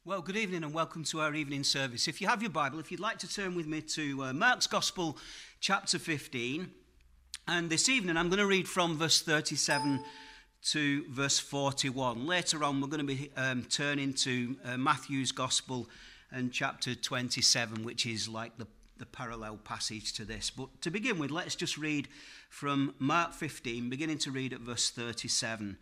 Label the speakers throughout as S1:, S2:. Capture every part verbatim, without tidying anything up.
S1: Well, good evening and welcome to our evening service. If you have your Bible, if you'd like to turn with me to uh, Mark's Gospel, chapter fifteen. And this evening I'm going to read from verse thirty-seven to verse forty-one. Later on we're going to be um, turning to uh, Matthew's Gospel and chapter twenty-seven, which is like the, the parallel passage to this. But to begin with, let's just read from Mark fifteen, beginning to read at verse thirty-seven.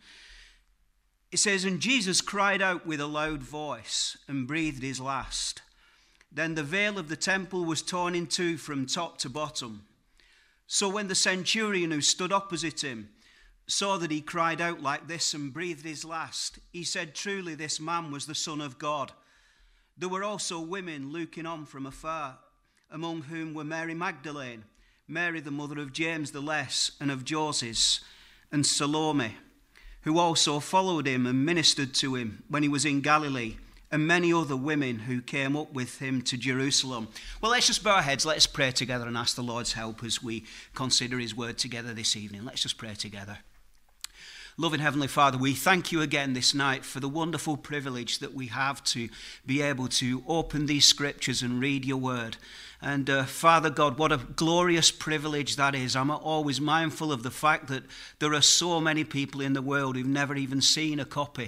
S1: It says, "And Jesus cried out with a loud voice and breathed his last. Then the veil of the temple was torn in two from top to bottom. So when the centurion who stood opposite him saw that he cried out like this and breathed his last, he said, 'Truly this man was the Son of God.' There were also women looking on from afar, among whom were Mary Magdalene, Mary the mother of James the Less and of Joses, and Salome, who also followed him and ministered to him when he was in Galilee, and many other women who came up with him to Jerusalem." Well, let's just bow our heads, let's pray together and ask the Lord's help as we consider his word together this evening. Let's just pray together. Loving Heavenly Father, we thank you again this night for the wonderful privilege that we have to be able to open these scriptures and read your word. And uh, Father God, what a glorious privilege that is. I'm always mindful of the fact that there are so many people in the world who've never even seen a copy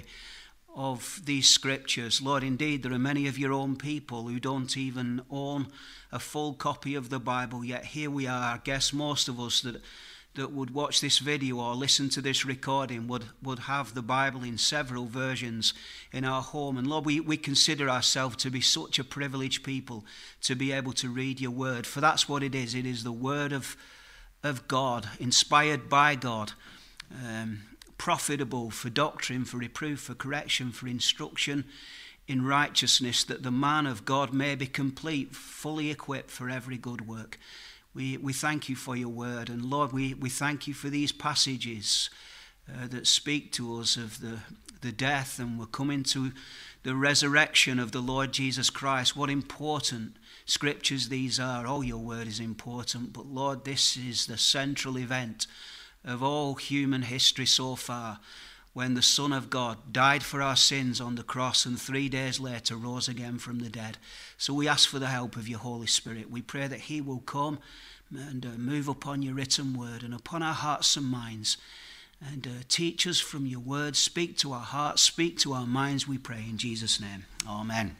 S1: of these scriptures. Lord, indeed, there are many of your own people who don't even own a full copy of the Bible, yet here we are. I guess most of us that that would watch this video or listen to this recording would, would have the Bible in several versions in our home. And Lord, we, we consider ourselves to be such a privileged people to be able to read your word. For that's what it is. It is the word of, of God, inspired by God, um, profitable for doctrine, for reproof, for correction, for instruction in righteousness, that the man of God may be complete, fully equipped for every good work. We we thank you for your word, and Lord, we, we thank you for these passages uh, that speak to us of the, the death, and we're coming to the resurrection of the Lord Jesus Christ. What important scriptures these are. Oh, your word is important, but Lord, this is the central event of all human history so far, when the Son of God died for our sins on the cross and three days later rose again from the dead. So we ask for the help of your Holy Spirit. We pray that he will come and uh, move upon your written word and upon our hearts and minds, and uh, teach us from your word. Speak to our hearts, speak to our minds, we pray in Jesus' name. Amen.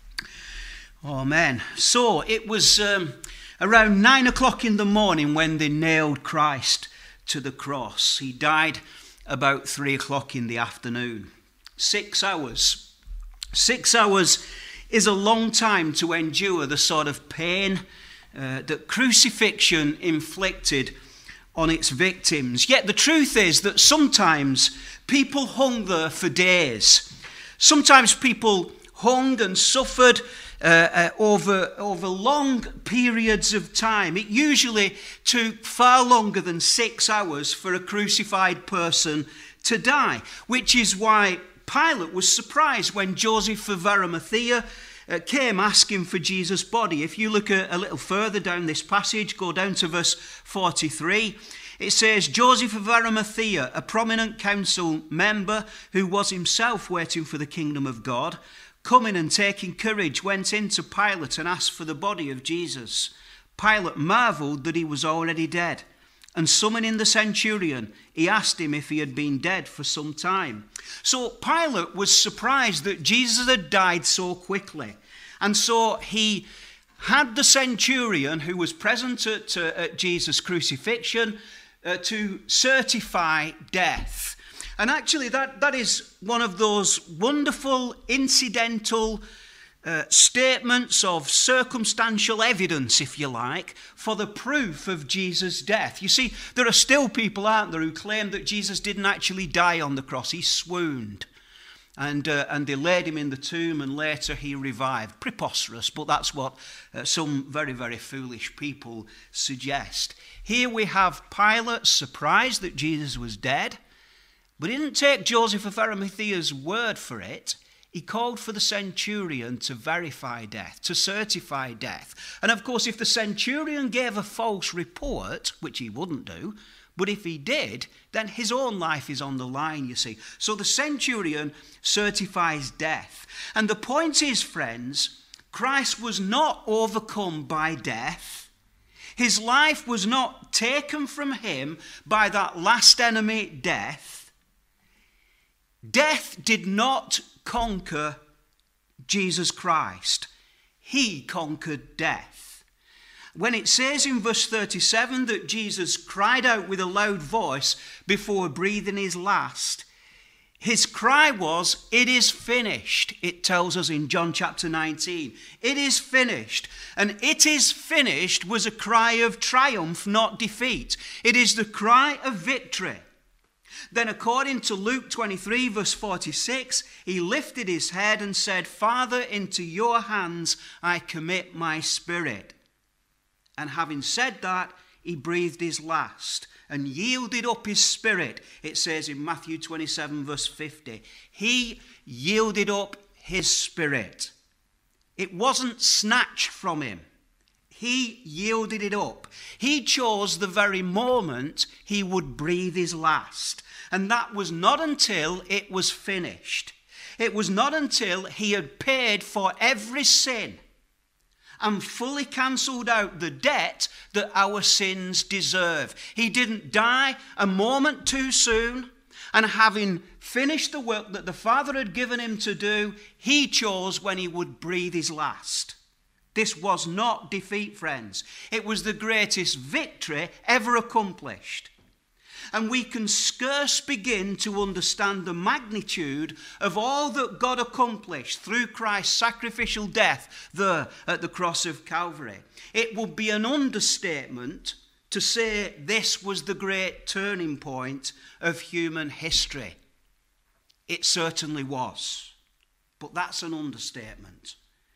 S1: Amen. So it was um, around nine o'clock in the morning when they nailed Christ to the cross. He died about three o'clock in the afternoon. Six hours. Six hours is a long time to endure the sort of pain uh, that crucifixion inflicted on its victims. Yet the truth is that sometimes people hung there for days. Sometimes people hung and suffered Uh, uh, over over long periods of time. It usually took far longer than six hours for a crucified person to die, which is why Pilate was surprised when Joseph of Arimathea uh, came asking for Jesus' body. If you look a, a little further down this passage, go down to verse forty-three, it says, "Joseph of Arimathea, a prominent council member who was himself waiting for the kingdom of God, coming and taking courage, went in to Pilate and asked for the body of Jesus. Pilate marveled that he was already dead, and summoning the centurion, he asked him if he had been dead for some time." So Pilate was surprised that Jesus had died so quickly, and so he had the centurion who was present at, uh, at Jesus' crucifixion uh, to certify death. And actually that, that is one of those wonderful incidental uh, statements of circumstantial evidence, if you like, for the proof of Jesus' death. You see, there are still people, aren't there, who claim that Jesus didn't actually die on the cross. He swooned. And, uh, and they laid him in the tomb, and later he revived. Preposterous, but that's what uh, some very, very foolish people suggest. Here we have Pilate surprised that Jesus was dead. But he didn't take Joseph of Arimathea's word for it. He called for the centurion to verify death, to certify death. And of course, if the centurion gave a false report, which he wouldn't do, But if he did, then his own life is on the line, you see. So the centurion certifies death. And the point is, friends, Christ was not overcome by death. His life was not taken from him by that last enemy, death. Death did not conquer Jesus Christ. He conquered death. When it says in verse thirty-seven that Jesus cried out with a loud voice before breathing his last, his cry was, "It is finished," it tells us in John chapter nineteen. It is finished. And "it is finished" was a cry of triumph, not defeat. It is the cry of victory. Then according to Luke twenty-three, verse forty-six, he lifted his head and said, "Father, into your hands I commit my spirit." And having said that, he breathed his last and yielded up his spirit. It says in Matthew twenty-seven, verse fifty, he yielded up his spirit. It wasn't snatched from him. He yielded it up. He chose the very moment he would breathe his last. And that was not until it was finished. It was not until he had paid for every sin and fully cancelled out the debt that our sins deserve. He didn't die a moment too soon, and having finished the work that the Father had given him to do, he chose when he would breathe his last. This was not defeat, friends. It was the greatest victory ever accomplished. And we can scarce begin to understand the magnitude of all that God accomplished through Christ's sacrificial death there at the cross of Calvary. It would be an understatement to say this was the great turning point of human history. It certainly was, but that's an understatement.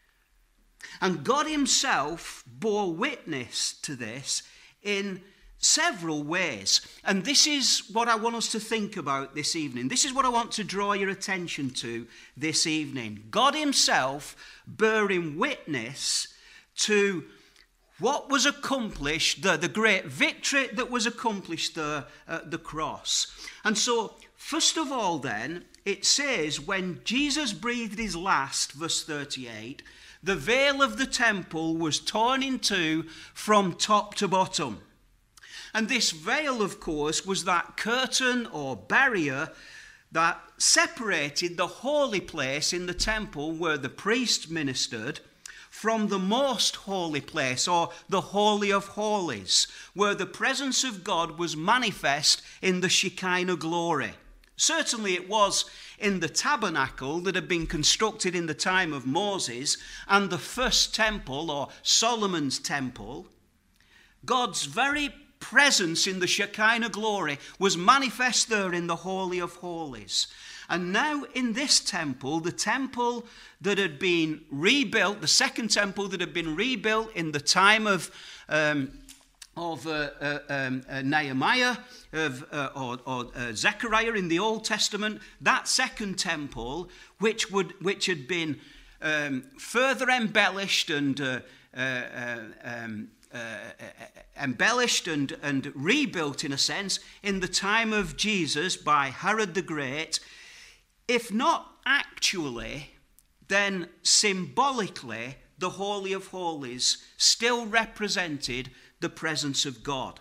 S1: And God himself bore witness to this in several ways. And this is what I want us to think about this evening. This is what I want to draw your attention to this evening. God himself bearing witness to what was accomplished there, the great victory that was accomplished there at the cross. And so, first of all then, it says when Jesus breathed his last, verse thirty-eight, the veil of the temple was torn in two from top to bottom. And this veil, of course, was that curtain or barrier that separated the holy place in the temple where the priest ministered from the most holy place, or the Holy of Holies, where the presence of God was manifest in the Shekinah glory. Certainly it was in the tabernacle that had been constructed in the time of Moses and the first temple, or Solomon's temple. God's very presence in the Shekinah glory was manifest there in the Holy of Holies. And now in this temple, the temple that had been rebuilt, the second temple that had been rebuilt in the time of um, of uh, uh, um, uh, Nehemiah of, uh, or, or uh, Zechariah in the Old Testament, that second temple, which would which had been um, further embellished and uh, uh, uh, um, uh, uh, embellished and, and rebuilt in a sense in the time of Jesus by Herod the Great, if not actually, then symbolically, the Holy of Holies still represented the presence of God.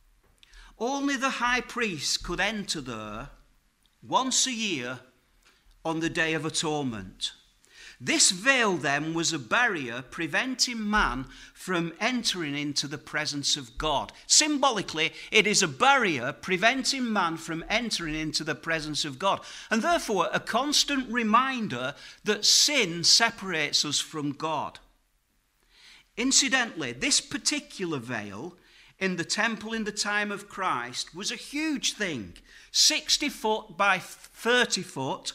S1: Only the high priest could enter there once a year on the Day of Atonement. This veil then was a barrier preventing man from entering into the presence of God. Symbolically, it is a barrier preventing man from entering into the presence of God, and therefore a constant reminder that sin separates us from God. Incidentally, this particular veil in the temple in the time of Christ was a huge thing, sixty foot by thirty foot,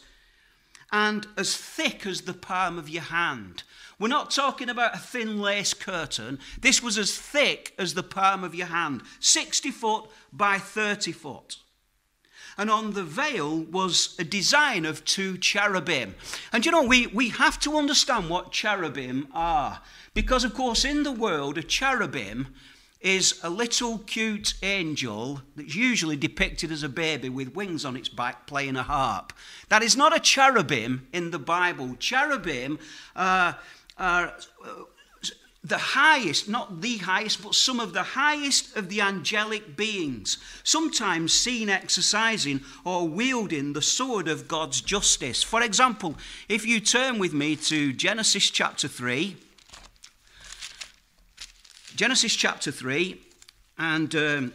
S1: and as thick as the palm of your hand. We're not talking about a thin lace curtain. This was as thick as the palm of your hand, sixty foot by thirty foot. And on the veil was a design of two cherubim. And you know, we, we have to understand what cherubim are. Because, of course, in the world, a cherubim is a little cute angel that's usually depicted as a baby with wings on its back playing a harp. That is not a cherubim in the Bible. Cherubim uh, are uh, the highest, not the highest, but some of the highest of the angelic beings, sometimes seen exercising or wielding the sword of God's justice. For example, if you turn with me to Genesis chapter three, Genesis chapter three, and um,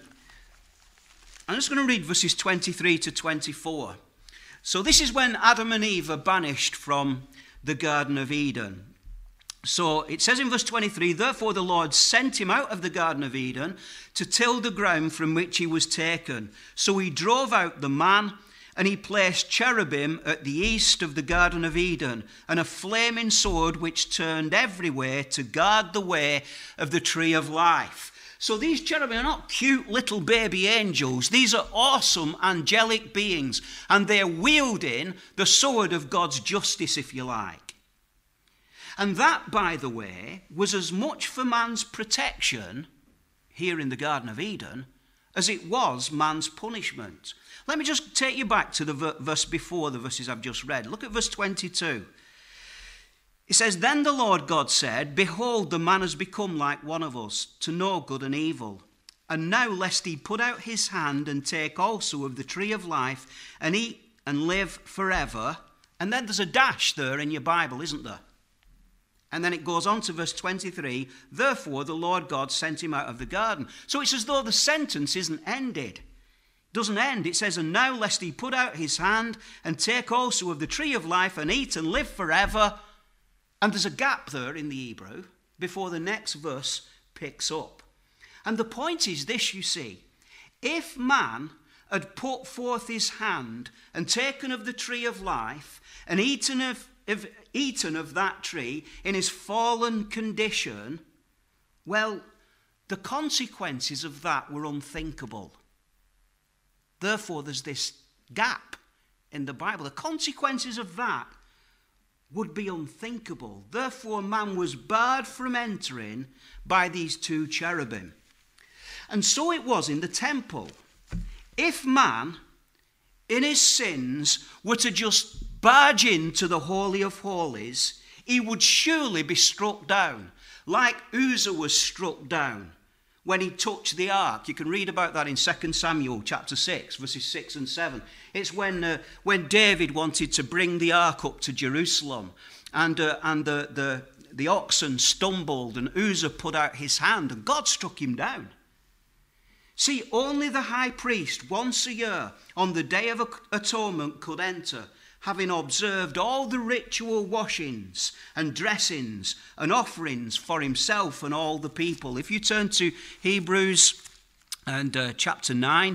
S1: I'm just going to read verses twenty-three to twenty-four. So this is when Adam and Eve are banished from the Garden of Eden. So it says in verse twenty-three, therefore the Lord sent him out of the Garden of Eden to till the ground from which he was taken. So he drove out the man, and he placed cherubim at the east of the Garden of Eden, and a flaming sword which turned every way to guard the way of the tree of life. So these cherubim are not cute little baby angels. These are awesome angelic beings, and they're wielding the sword of God's justice, if you like. And that, by the way, was as much for man's protection here in the Garden of Eden as it was man's punishment. Let me just take you back to the verse before the verses I've just read. Look at verse twenty-two. It says, then the Lord God said, behold, the man has become like one of us, to know good and evil. And now lest he put out his hand and take also of the tree of life and eat and live forever. And then there's a dash there in your Bible, isn't there? And then it goes on to verse twenty-three, therefore the Lord God sent him out of the garden. So it's as though the sentence isn't ended. It doesn't end. It says, and now lest he put out his hand and take also of the tree of life and eat and live forever. And there's a gap there in the Hebrew before the next verse picks up. And the point is this, you see. If man had put forth his hand and taken of the tree of life and eaten of If eaten of that tree in his fallen condition, well, the consequences of that were unthinkable. Therefore, there's this gap in the Bible. The consequences of that would be unthinkable. Therefore, man was barred from entering by these two cherubim. And so it was in the temple. If man, in his sins, were to just barge into the Holy of Holies, he would surely be struck down, like Uzzah was struck down when he touched the ark. You can read about that in Second Samuel chapter six, verses six and seven. It's when uh, when David wanted to bring the ark up to Jerusalem, and uh, and the, the, the oxen stumbled, and Uzzah put out his hand, and God struck him down. See, only the high priest once a year on the Day of Atonement could enter, having observed all the ritual washings and dressings and offerings for himself and all the people. If you turn to Hebrews and uh, chapter nine,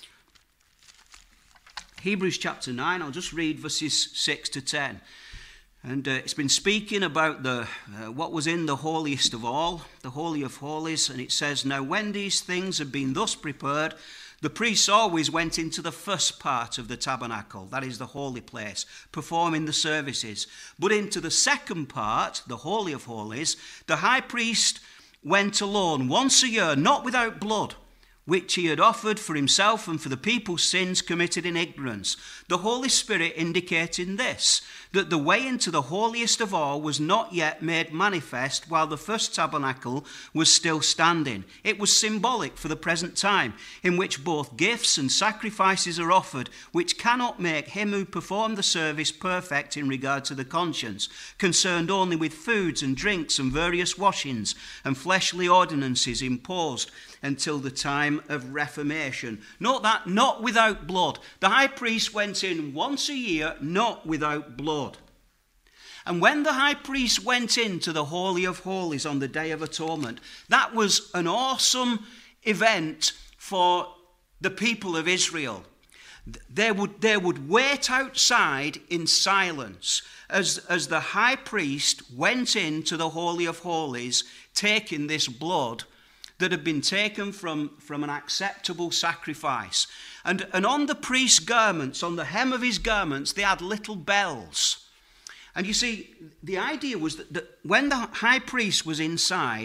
S1: Hebrews chapter nine, I'll just read verses six to ten. And uh, it's been speaking about the uh, what was in the holiest of all, the Holy of Holies, and it says, now when these things had been thus prepared, the priests always went into the first part of the tabernacle, that is the holy place, performing the services. But into the second part, the Holy of Holies, the high priest went alone once a year, not without blood, which he had offered for himself and for the people's sins committed in ignorance. The Holy Spirit indicating this, that the way into the holiest of all was not yet made manifest while the first tabernacle was still standing. It was symbolic for the present time, in which both gifts and sacrifices are offered, which cannot make him who performed the service perfect in regard to the conscience, concerned only with foods and drinks and various washings and fleshly ordinances imposed until the time of Reformation. Note that, not without blood. The high priest went in once a year, not without blood. And when the high priest went into the Holy of Holies on the Day of Atonement, that was an awesome event for the people of Israel. They would, they would wait outside in silence as, as the high priest went into the Holy of Holies, taking this blood that had been taken from, from an acceptable sacrifice. And, and on the priest's garments, on the hem of his garments, they had little bells. And you see, the idea was that, that when the high priest was inside,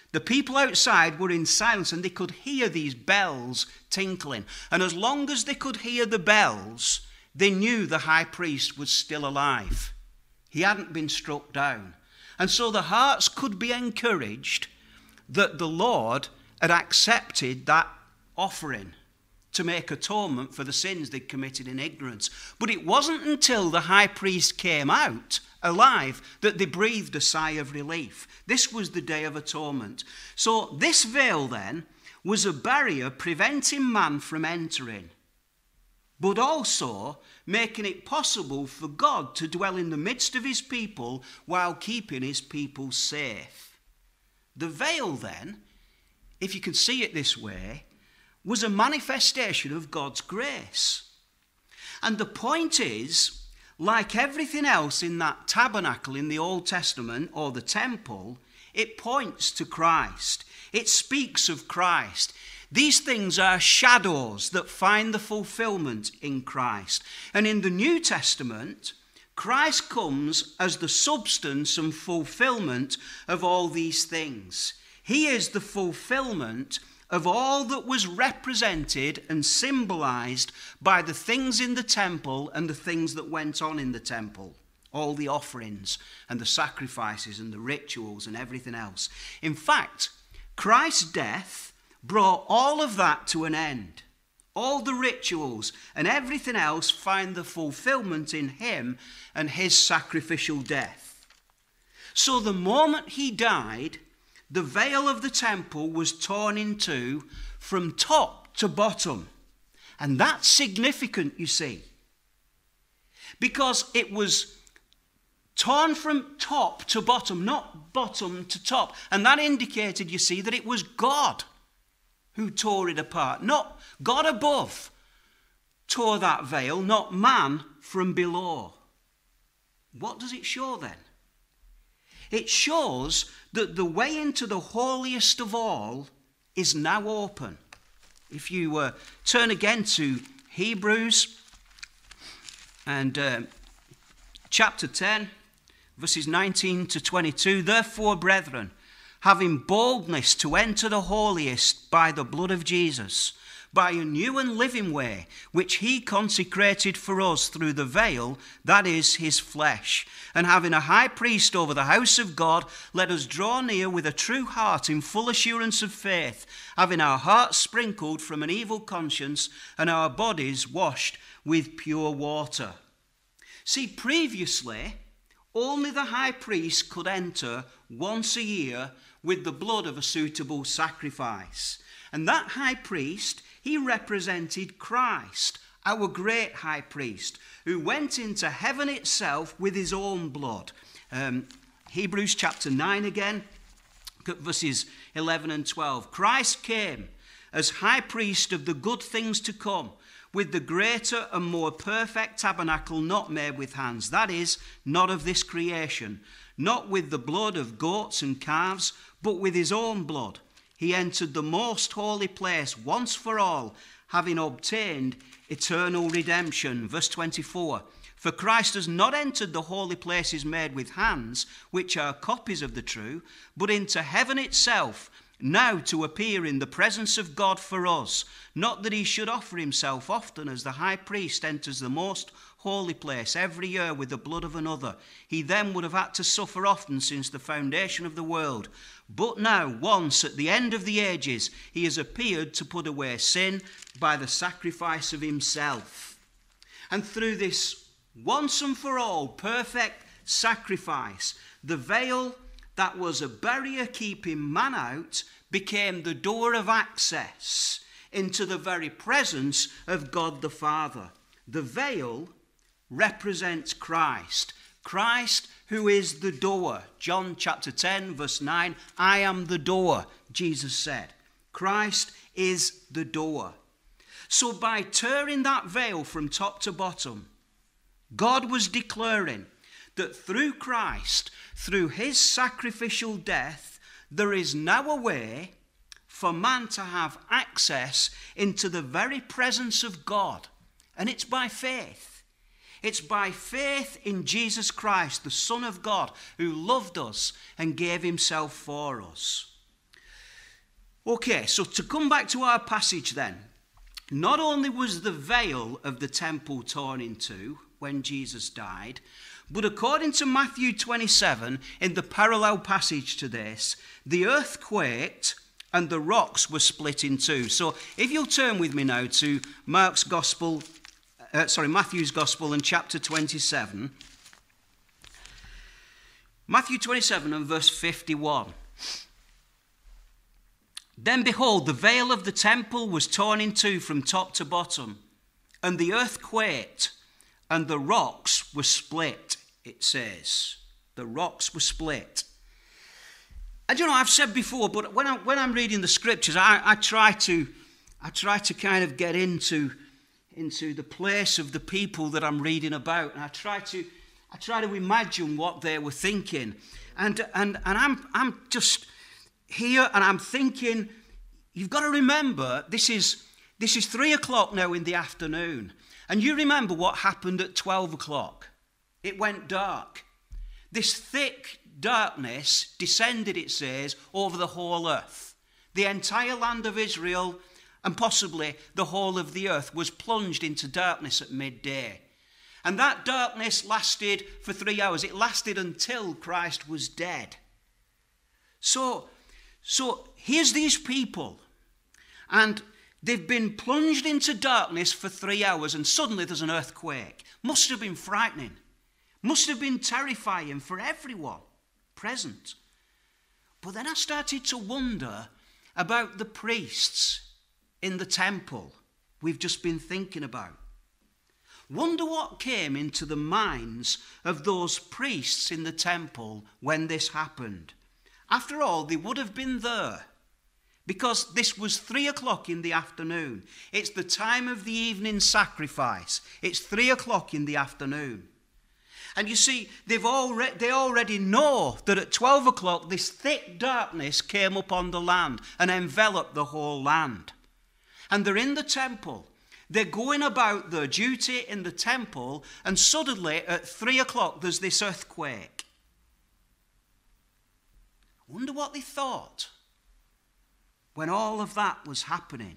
S1: The people outside were in silence and they could hear these bells tinkling. And as long as they could hear the bells, they knew the high priest was still alive. He hadn't been struck down. And so the hearts could be encouraged that the Lord had accepted that offering to make atonement for the sins they'd committed in ignorance. But it wasn't until the high priest came out alive that they breathed a sigh of relief. This was the Day of Atonement. So this veil then was a barrier preventing man from entering, but also making it possible for God to dwell in the midst of his people while keeping his people safe. The veil then, if you can see it this way, was a manifestation of God's grace. And the point is, like everything else in that tabernacle in the Old Testament or the temple, it points to Christ. It speaks of Christ. These things are shadows that find the fulfillment in Christ. And in the New Testament, Christ comes as the substance and fulfillment of all these things. He is the fulfillment of all that was represented and symbolized by the things in the temple and the things that went on in the temple. All the offerings and the sacrifices and the rituals and everything else. In fact, Christ's death brought all of that to an end. All the rituals and everything else find the fulfillment in him and his sacrificial death. So the moment he died, the veil of the temple was torn in two from top to bottom. And that's significant, you see, because it was torn from top to bottom, not bottom to top. And that indicated, you see, that it was God who tore it apart, not God above tore that veil, not man from below. What does it show then? It shows that the way into the holiest of all is now open. If you uh, turn again to Hebrews and uh, chapter ten, verses nineteen to twenty-two, therefore, brethren, having boldness to enter the holiest by the blood of Jesus, by a new and living way, which he consecrated for us through the veil, that is his flesh. And having a high priest over the house of God, let us draw near with a true heart in full assurance of faith, having our hearts sprinkled from an evil conscience and our bodies washed with pure water. See, previously, only the high priest could enter once a year with the blood of a suitable sacrifice. And that high priest, he represented Christ, our great high priest, who went into heaven itself with his own blood. Um, Hebrews chapter nine again, verses eleven and twelve. Christ came as high priest of the good things to come, with the greater and more perfect tabernacle not made with hands, that is, not of this creation, not with the blood of goats and calves, but with his own blood. He entered the most holy place once for all, having obtained eternal redemption. Verse twenty-four, for Christ has not entered the holy places made with hands, which are copies of the true, but into heaven itself, now to appear in the presence of God for us. Not that he should offer himself often, as the high priest enters the most holy place every year with the blood of another. He then would have had to suffer often since the foundation of the world. But now, once at the end of the ages, he has appeared to put away sin by the sacrifice of himself. And through this once and for all perfect sacrifice, the veil that was a barrier keeping man out became the door of access into the very presence of God the Father. The veil represents Christ. Christ who is the door. John chapter ten verse nine, I am the door, Jesus said. Christ is the door. So by tearing that veil from top to bottom, God was declaring that through Christ, through his sacrificial death, there is now a way for man to have access into the very presence of God. And it's by faith. It's by faith in Jesus Christ, the Son of God, who loved us and gave himself for us. Okay, so to come back to our passage then, not only was the veil of the temple torn in two when Jesus died, but according to Matthew twenty-seven, in the parallel passage to this, the earth quaked and the rocks were split in two. So if you'll turn with me now to Mark's Gospel, uh, sorry, Matthew's Gospel and chapter twenty-seven. Matthew twenty-seven and verse fifty-one. Then behold, the veil of the temple was torn in two from top to bottom, and the earth quaked, and the rocks were split, it says. The rocks were split. And you know, I've said before, but when, I, when I'm reading the scriptures, I, I try to I try to kind of get into, into the place of the people that I'm reading about. And I try to I try to imagine what they were thinking. And and and I'm I'm just here and I'm thinking, you've got to remember, this is this is three o'clock now in the afternoon. And you remember what happened at twelve o'clock. It went dark. This thick darkness descended, it says, over the whole earth. The entire land of Israel and possibly the whole of the earth was plunged into darkness at midday. And that darkness lasted for three hours. It lasted until Christ was dead. So, so here's these people, and they've been plunged into darkness for three hours, and suddenly there's an earthquake. Must have been frightening. Must have been terrifying for everyone present. But then I started to wonder about the priests in the temple we've just been thinking about. Wonder what came into the minds of those priests in the temple when this happened. After all, they would have been there because this was three o'clock in the afternoon. It's the time of the evening sacrifice. It's three o'clock in the afternoon. And you see, they've already, they already know that at twelve o'clock this thick darkness came upon the land and enveloped the whole land. And they're in the temple. They're going about their duty in the temple, and suddenly at three o'clock there's this earthquake. I wonder what they thought when all of that was happening.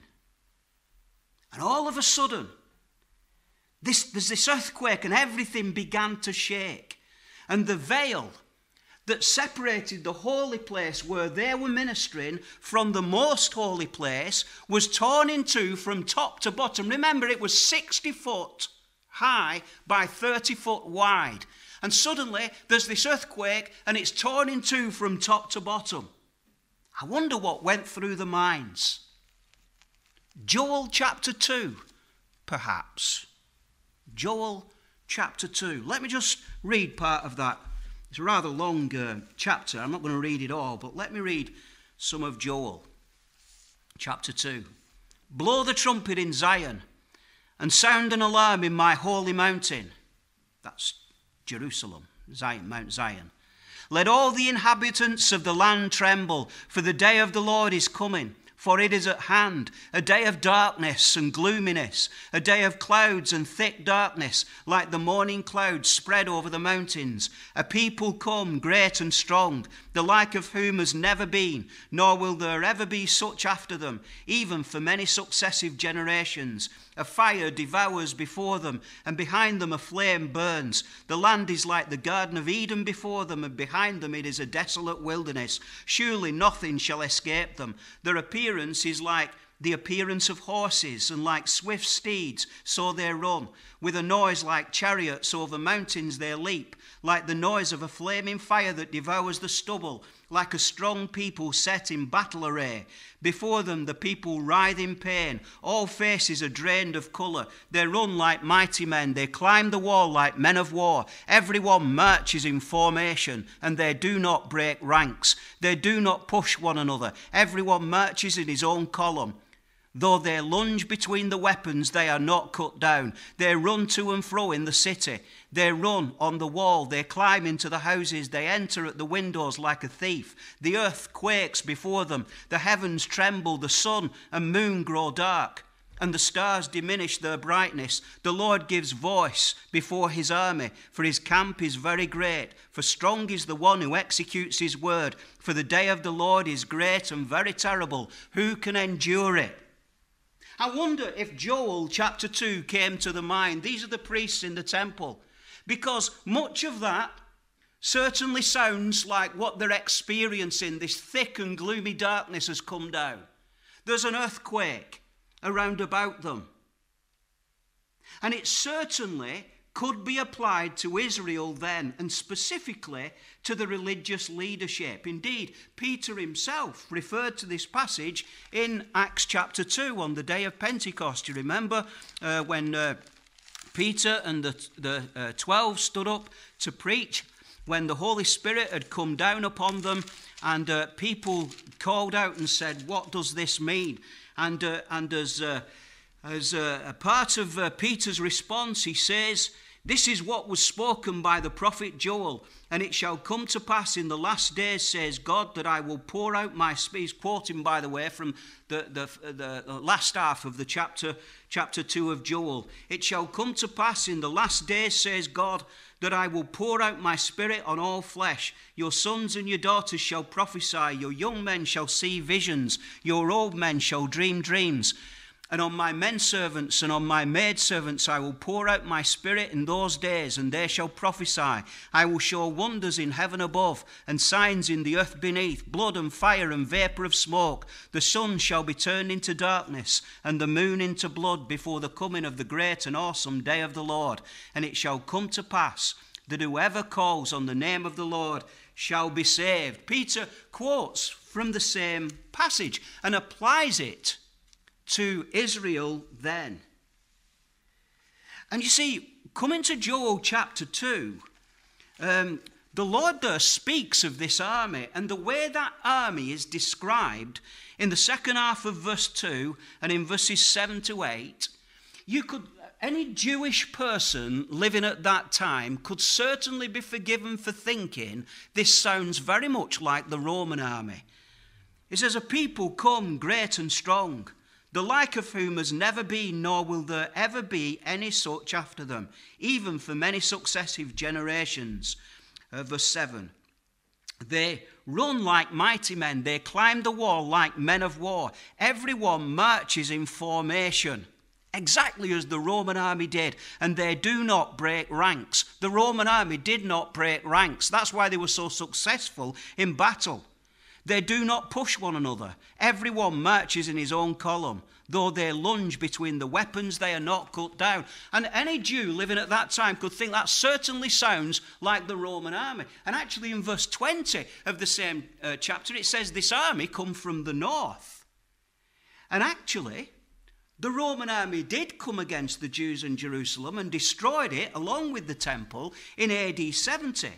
S1: And all of a sudden, this, there's this earthquake and everything began to shake. And the veil that separated the holy place where they were ministering from the most holy place was torn in two from top to bottom. Remember, it was sixty foot high by thirty foot wide. And suddenly there's this earthquake and it's torn in two from top to bottom. I wonder what went through the minds. Joel chapter two, perhaps. Joel chapter two. Let me just read part of that. It's a rather long uh, chapter. I'm not going to read it all, but let me read some of Joel chapter two. Blow the trumpet in Zion and sound an alarm in my holy mountain. That's Jerusalem, Zion, Mount Zion. Let all the inhabitants of the land tremble, for the day of the Lord is coming. For it is at hand, a day of darkness and gloominess, a day of clouds and thick darkness, like the morning clouds spread over the mountains. A people come, great and strong, the like of whom has never been, nor will there ever be such after them, even for many successive generations. A fire devours before them, and behind them a flame burns. The land is like the Garden of Eden before them, and behind them it is a desolate wilderness. Surely nothing shall escape them. Their appearance is like the appearance of horses, and like swift steeds, so they run. With a noise like chariots over mountains they leap, like the noise of a flaming fire that devours the stubble, like a strong people set in battle array. Before them the people writhe in pain. All faces are drained of colour. They run like mighty men. They climb the wall like men of war. Everyone marches in formation, and they do not break ranks. They do not push one another. Everyone marches in his own column. Though they lunge between the weapons, they are not cut down. They run to and fro in the city. They run on the wall. They climb into the houses. They enter at the windows like a thief. The earth quakes before them. The heavens tremble. The sun and moon grow dark. and the stars diminish their brightness. The Lord gives voice before his army, for his camp is very great. For strong is the one who executes his word. For the day of the Lord is great and very terrible. Who can endure it? I wonder if Joel chapter two came to the mind. These are the priests in the temple. Because much of that certainly sounds like what they're experiencing. This thick and gloomy darkness has come down. There's an earthquake around about them. And it certainly could be applied to Israel then, and specifically to the religious leadership. Indeed, Peter himself referred to this passage in Acts chapter two on the day of Pentecost. You remember uh, when uh, Peter and the, the uh, twelve stood up to preach, when the Holy Spirit had come down upon them, and uh, people called out and said, "What does this mean?" And, uh, and as, uh, as uh, a part of uh, Peter's response, he says, "This is what was spoken by the prophet Joel. And it shall come to pass in the last days, says God, that I will pour out my spirit." He's quoting, by the way, from the, the, the last half of the chapter, chapter two of Joel. "It shall come to pass in the last days, says God, that I will pour out my spirit on all flesh. Your sons and your daughters shall prophesy. Your young men shall see visions. Your old men shall dream dreams. And on my men servants and on my maid servants I will pour out my spirit in those days, and they shall prophesy. I will show wonders in heaven above, and signs in the earth beneath, blood and fire and vapour of smoke. The sun shall be turned into darkness, and the moon into blood, before the coming of the great and awesome day of the Lord. And it shall come to pass that whoever calls on the name of the Lord shall be saved." Peter quotes from the same passage and applies it to Israel then. And you see, coming to Joel chapter two, um, the Lord there speaks of this army, and the way that army is described in the second half of verse two and in verses seven to eight, you could, any Jewish person living at that time could certainly be forgiven for thinking this sounds very much like the Roman army. It says, "A people come great and strong, the like of whom has never been, nor will there ever be any such after them, even for many successive generations." Uh, verse seven. "They run like mighty men, they climb the wall like men of war. Everyone marches in formation," exactly as the Roman army did, "and they do not break ranks." The Roman army did not break ranks. That's why they were so successful in battle. "They do not push one another. Everyone marches in his own column. Though they lunge between the weapons, they are not cut down." And any Jew living at that time could think that certainly sounds like the Roman army. And actually in verse twenty of the same uh, chapter, it says this army come from the north. And actually, the Roman army did come against the Jews in Jerusalem and destroyed it along with the temple in A D seventy.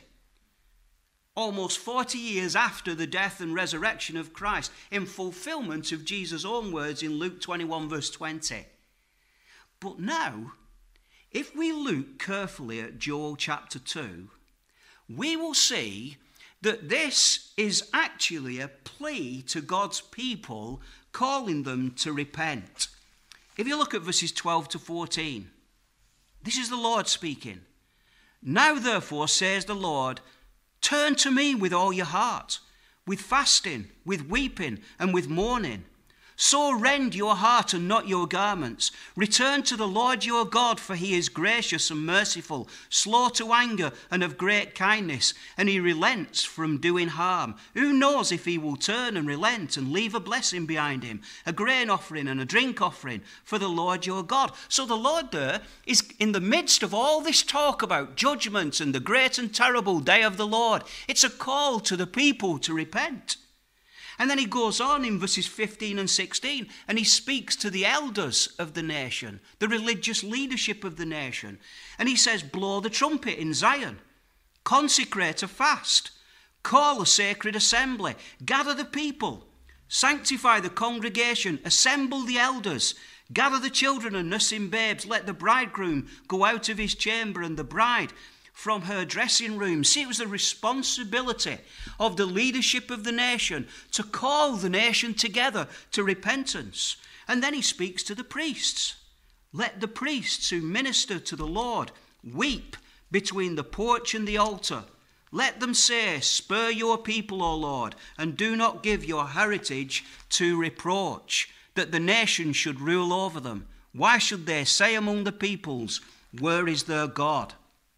S1: Almost forty years after the death and resurrection of Christ, in fulfillment of Jesus' own words in Luke twenty-one verse twenty. But now, if we look carefully at Joel chapter two, we will see that this is actually a plea to God's people, calling them to repent. If you look at verses twelve to fourteen, this is the Lord speaking. "Now therefore, says the Lord, turn to me with all your heart, with fasting, with weeping, and with mourning. So rend your heart and not your garments. Return to the Lord your God, for he is gracious and merciful, slow to anger and of great kindness, and he relents from doing harm. Who knows if he will turn and relent and leave a blessing behind him, a grain offering and a drink offering for the Lord your God." So the Lord there is in the midst of all this talk about judgment and the great and terrible day of the Lord. It's a call to the people to repent. And then he goes on in verses fifteen and sixteen, and he speaks to the elders of the nation, the religious leadership of the nation. And he says, "Blow the trumpet in Zion, consecrate a fast, call a sacred assembly, gather the people, sanctify the congregation, assemble the elders, gather the children and nursing babes, let the bridegroom go out of his chamber and the bride from her dressing room." See, it was the responsibility of the leadership of the nation to call the nation together to repentance. And then he speaks to the priests. Let the priests who minister to the Lord weep between the porch and the altar. Let them say, spur your people, O Lord, and do not give your heritage to reproach, that the nations should rule over them. Why should they say among the peoples, where is their God?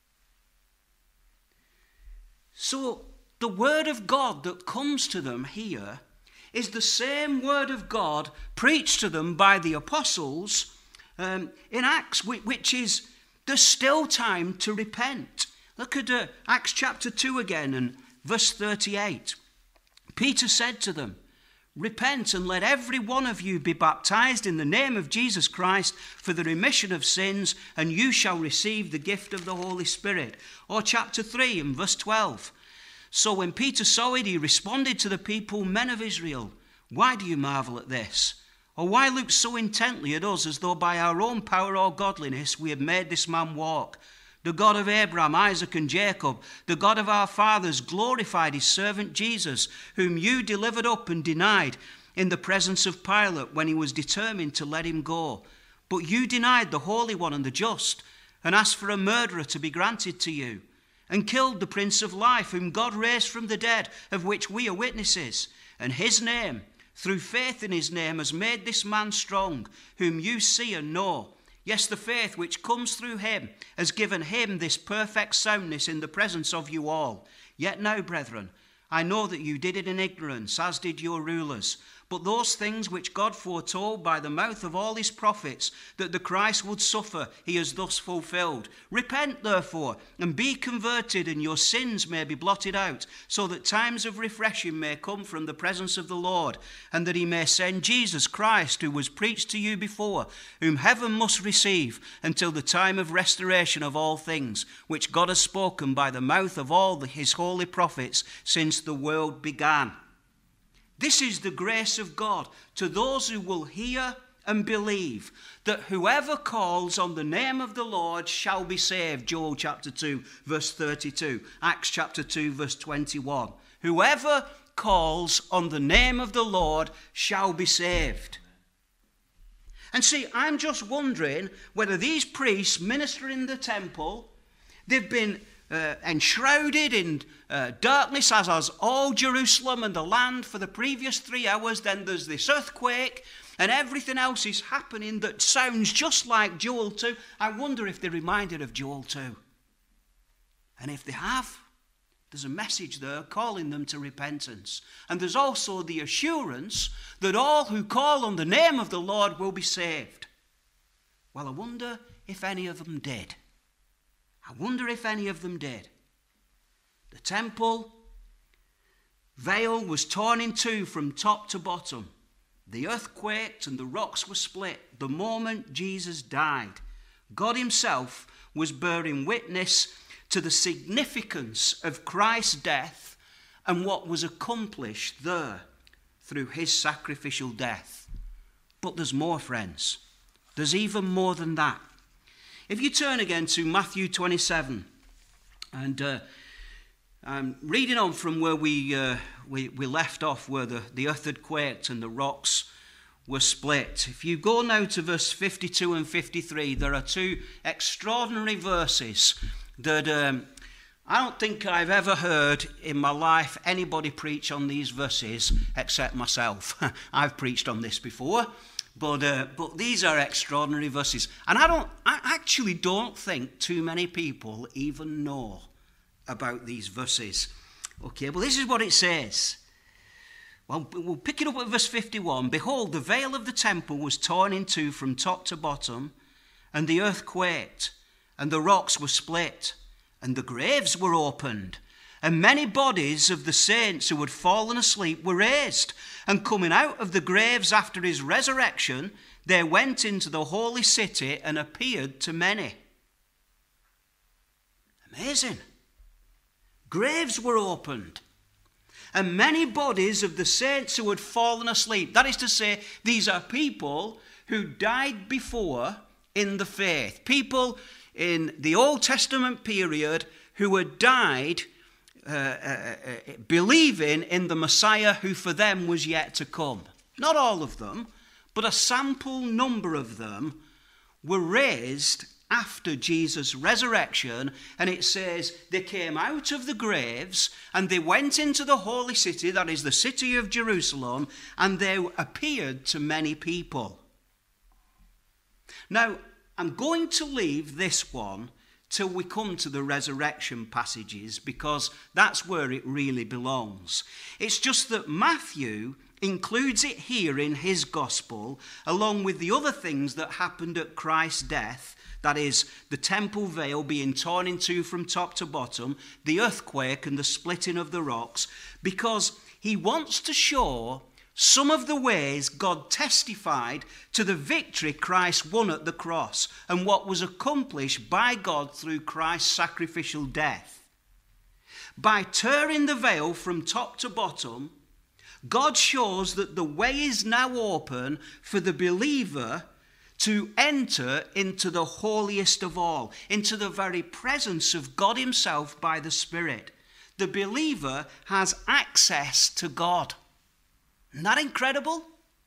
S1: So the word of God that comes to them here is the same word of God preached to them by the apostles um, in Acts, which is there's still time to repent. Look at uh, Acts chapter two again and verse thirty-eight. Peter said to them, repent and let every one of you be baptized in the name of Jesus Christ for the remission of sins, and you shall receive the gift of the Holy Spirit. Or chapter three and verse twelve. So when Peter saw it, he responded to the people, men of Israel, why do you marvel at this? Or why look so intently at us as though by our own power or godliness we had made this man walk? The God of Abraham, Isaac, and Jacob, the God of our fathers, glorified his servant Jesus, whom you delivered up and denied in the presence of Pilate when he was determined to let him go. But you denied the Holy One and the Just, and asked for a murderer to be granted to you, and killed the Prince of Life, whom God raised from the dead, of which we are witnesses. And his name, through faith in his name, has made this man strong, whom you see and know. Yes, the faith which comes through him has given him this perfect soundness in the presence of you all. Yet now, brethren, I know that you did it in ignorance, as did your rulers. But those things which God foretold by the mouth of all his prophets, that the Christ would suffer, he has thus fulfilled. Repent, therefore, and be converted, and your sins may be blotted out, so that times of refreshing may come from the presence of the Lord, and that he may send Jesus Christ, who was preached to you before, whom heaven must receive, until the time of restoration of all things, which God has spoken by the mouth of all his holy prophets since the world began. This is the grace of God to those who will hear and believe, that whoever calls on the name of the Lord shall be saved. Joel chapter two, verse thirty-two. Acts chapter two, verse twenty-one. Whoever calls on the name of the Lord shall be saved. And see, I'm just wondering whether these priests ministering in the temple, they've been Uh, enshrouded in uh, darkness, as has all Jerusalem and the land for the previous three hours. Then there's this earthquake and everything else is happening that sounds just like Joel two. I wonder if they're reminded of Joel two. And if they have, there's a message there calling them to repentance. And there's also the assurance that all who call on the name of the Lord will be saved. Well, I wonder if any of them did. I wonder if any of them did. The temple veil was torn in two from top to bottom. The earth quaked and the rocks were split the moment Jesus died. God himself was bearing witness to the significance of Christ's death and what was accomplished there through his sacrificial death. But there's more, friends. There's even more than that. If you turn again to Matthew twenty-seven, and uh, I'm reading on from where we, uh, we we left off, where the, the earth had quaked and the rocks were split. If you go now to verse fifty-two and fifty-three, there are two extraordinary verses that um, I don't think I've ever heard in my life anybody preach on these verses except myself. I've preached on this before. But uh, but these are extraordinary verses. And I don't I actually don't think too many people even know about these verses. Okay, well, this is what it says. Well, we'll pick it up at verse fifty-one. Behold, the veil of the temple was torn in two from top to bottom, and the earth quaked, and the rocks were split, and the graves were opened. And many bodies of the saints who had fallen asleep were raised. And coming out of the graves after his resurrection, they went into the holy city and appeared to many. Amazing. Graves were opened. And many bodies of the saints who had fallen asleep. That is to say, these are people who died before in the faith. People in the Old Testament period who had died Uh, uh, uh, believing in the Messiah who for them was yet to come. Not all of them, but a sample number of them were raised after Jesus' resurrection, and it says they came out of the graves and they went into the holy city, that is the city of Jerusalem, and they appeared to many people. Now, I'm going to leave this one till we come to the resurrection passages, because that's where it really belongs. It's just that Matthew includes it here in his gospel, along with the other things that happened at Christ's death. That is, the temple veil being torn in two from top to bottom, the earthquake and the splitting of the rocks, because he wants to show some of the ways God testified to the victory Christ won at the cross and what was accomplished by God through Christ's sacrificial death. By tearing the veil from top to bottom, God shows that the way is now open for the believer to enter into the holiest of all, into the very presence of God himself by the Spirit. The believer has access to God. Isn't that incredible?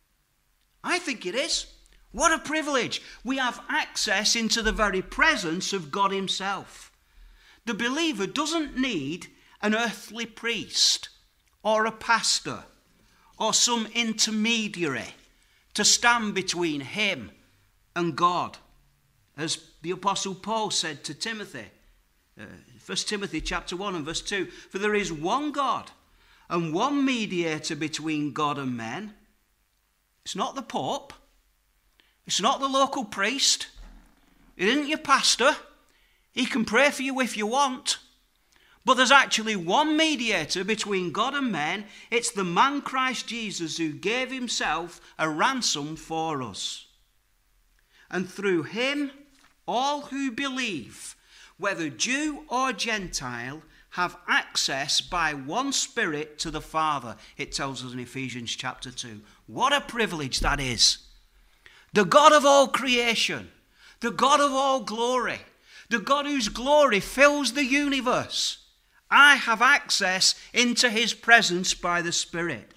S1: I think it is. What a privilege. We have access into the very presence of God himself. The believer doesn't need an earthly priest or a pastor or some intermediary to stand between him and God. As the Apostle Paul said to Timothy, uh, First Timothy chapter one and verse two, for there is one God and one mediator between God and men. It's not the Pope. It's not the local priest. It isn't your pastor. He can pray for you if you want. But there's actually one mediator between God and men. It's the man Christ Jesus, who gave himself a ransom for us. And through him, all who believe, whether Jew or Gentile, have access by one Spirit to the Father. It tells us in Ephesians chapter two. What a privilege that is. The God of all creation, the God of all glory, the God whose glory fills the universe. I have access into his presence by the Spirit.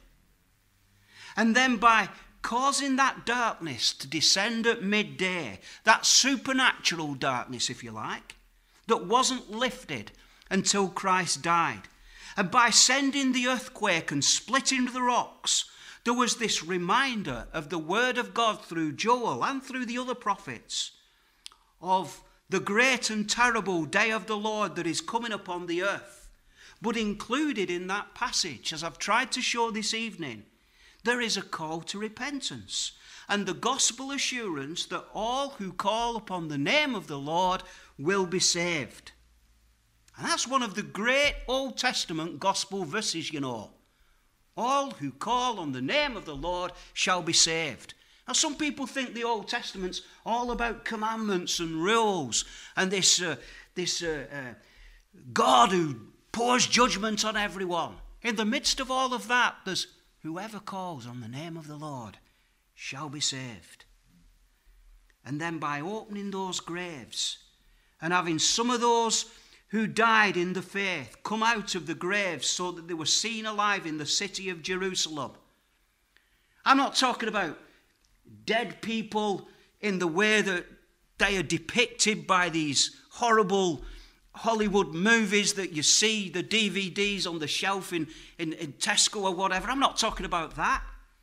S1: And then by causing that darkness to descend at midday, that supernatural darkness, if you like, that wasn't lifted until Christ died. And by sending the earthquake and splitting the rocks, there was this reminder of the word of God through Joel and through the other prophets of the great and terrible day of the Lord that is coming upon the earth. But included in that passage, as I've tried to show this evening, there is a call to repentance and the gospel assurance that all who call upon the name of the Lord will be saved. And that's one of the great Old Testament gospel verses, you know. All who call on the name of the Lord shall be saved. Now, some people think the Old Testament's all about commandments and rules and this, uh, this uh, uh, God who pours judgment on everyone. In the midst of all of that, there's whoever calls on the name of the Lord shall be saved. And then by opening those graves and having some of those who died in the faith come out of the graves so that they were seen alive in the city of Jerusalem. I'm not talking about dead people in the way that they are depicted by these horrible Hollywood movies that you see, the D V Ds on the shelf in, in, in Tesco or whatever. I'm not talking about that.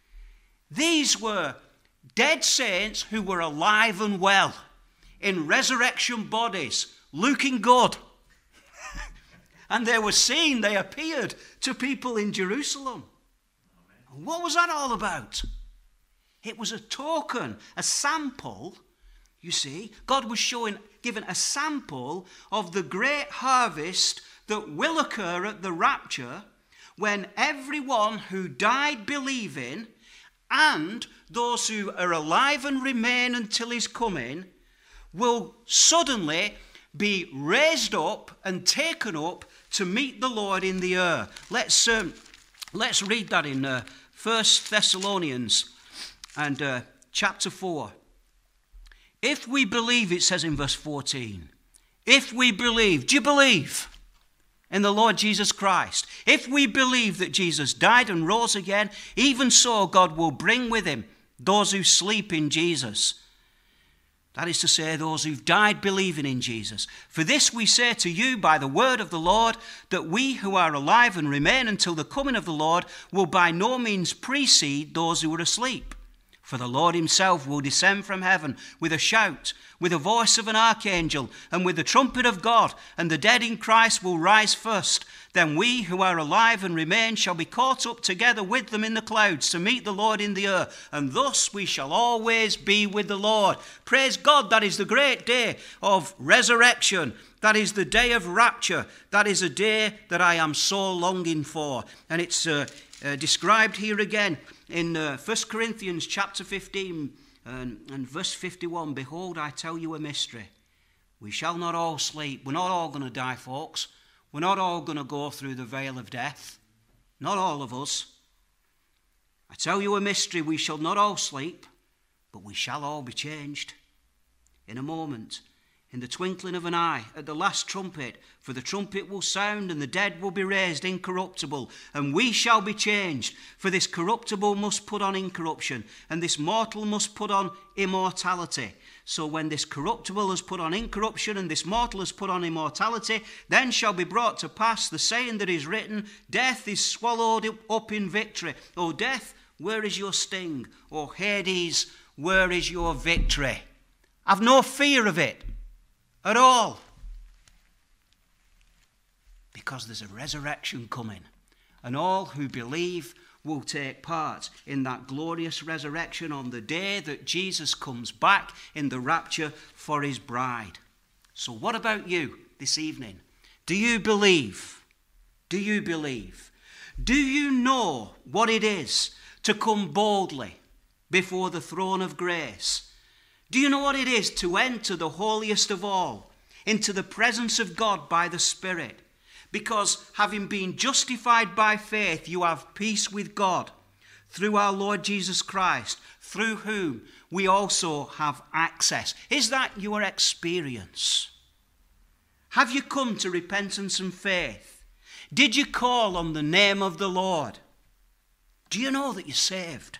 S1: These were dead saints who were alive and well, in resurrection bodies, looking good. And they were seen, they appeared to people in Jerusalem. Amen. What was that all about? It was a token, a sample. You see, God was showing, giving a sample of the great harvest that will occur at the rapture, when everyone who died believing and those who are alive and remain until his coming will suddenly be raised up and taken up to meet the Lord in the air. Let's um, let's read that in uh, First Thessalonians and uh, chapter four. If we believe, it says in verse fourteen, if we believe, do you believe in the Lord Jesus Christ? If we believe that Jesus died and rose again, even so God will bring with him those who sleep in Jesus. That is to say, those who've died believing in Jesus. For this we say to you by the word of the Lord, that we who are alive and remain until the coming of the Lord will by no means precede those who are asleep. For the Lord himself will descend from heaven with a shout, with the voice of an archangel, and with the trumpet of God, and the dead in Christ will rise first. Then we who are alive and remain shall be caught up together with them in the clouds to meet the Lord in the air, and thus we shall always be with the Lord. Praise God, that is the great day of resurrection. That is the day of rapture. That is a day that I am so longing for. And it's uh, uh, described here again in uh, First Corinthians chapter fifteen and, and verse fifty-one. Behold, I tell you a mystery. We shall not all sleep. We're not all going to die, folks. We're not all going to go through the veil of death. Not all of us. I tell you a mystery. We shall not all sleep, but we shall all be changed. In a moment, in the twinkling of an eye, at the last trumpet, for the trumpet will sound, and the dead will be raised incorruptible, and we shall be changed. For this corruptible must put on incorruption, and this mortal must put on immortality. So when this corruptible has put on incorruption, and this mortal has put on immortality, then shall be brought to pass the saying that is written, death is swallowed up in victory. O death, where is your sting? O Hades, where is your victory? I've no fear of it at all, because there's a resurrection coming, and all who believe will take part in that glorious resurrection on the day that Jesus comes back in the rapture for his bride. So what about you this evening? Do you believe? Do you believe? Do you know what it is to come boldly before the throne of grace? Do you know what it is to enter the holiest of all, into the presence of God by the Spirit? Because having been justified by faith, you have peace with God through our Lord Jesus Christ, through whom we also have access. Is that your experience? Have you come to repentance and faith? Did you call on the name of the Lord? Do you know that you're saved?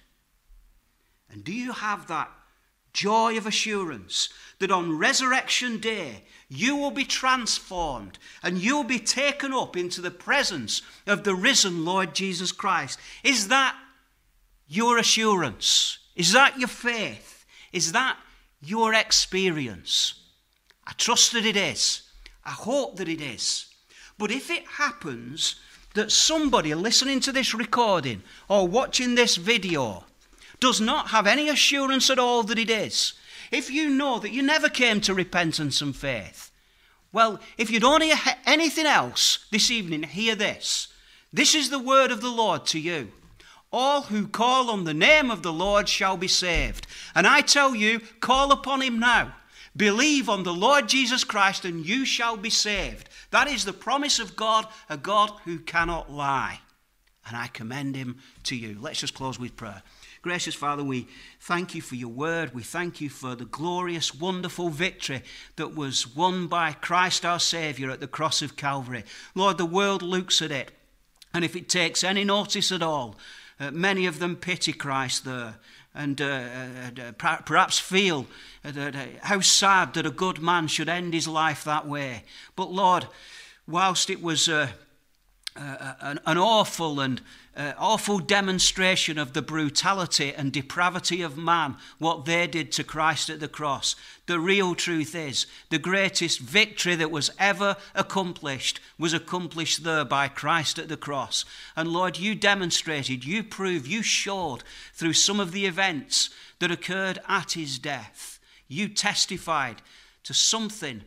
S1: And do you have that joy of assurance that on resurrection day you will be transformed and you'll be taken up into the presence of the risen Lord Jesus Christ? Is that your assurance? Is that your faith? Is that your experience? I trust that it is. I hope that it is. But if it happens that somebody listening to this recording or watching this video does not have any assurance at all that it is, if you know that you never came to repentance and faith, well, if you don't hear anything else this evening, hear this. This is the word of the Lord to you. All who call on the name of the Lord shall be saved. And I tell you, call upon him now. Believe on the Lord Jesus Christ and you shall be saved. That is the promise of God, a God who cannot lie. And I commend him to you. Let's just close with prayer. Gracious Father, we thank you for your word. We thank you for the glorious, wonderful victory that was won by Christ our Saviour at the cross of Calvary. Lord, the world looks at it, and if it takes any notice at all, uh, many of them pity Christ there and uh, uh, perhaps feel that, uh, how sad that a good man should end his life that way. But Lord, whilst it was uh, uh, an, an awful and Uh, awful demonstration of the brutality and depravity of man, what they did to Christ at the cross, the real truth is the greatest victory that was ever accomplished was accomplished there by Christ at the cross. And Lord, you demonstrated, you proved, you showed through some of the events that occurred at his death. You testified to something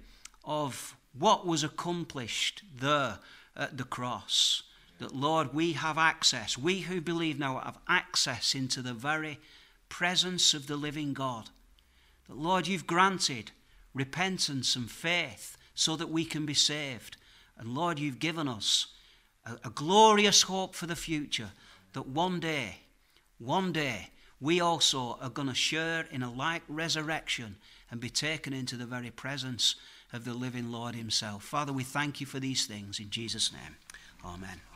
S1: of what was accomplished there at the cross. That, Lord, we have access, we who believe now have access into the very presence of the living God. That, Lord, you've granted repentance and faith so that we can be saved. And, Lord, you've given us a, a glorious hope for the future, that one day, one day, we also are going to share in a like resurrection and be taken into the very presence of the living Lord himself. Father, we thank you for these things in Jesus' name. Amen.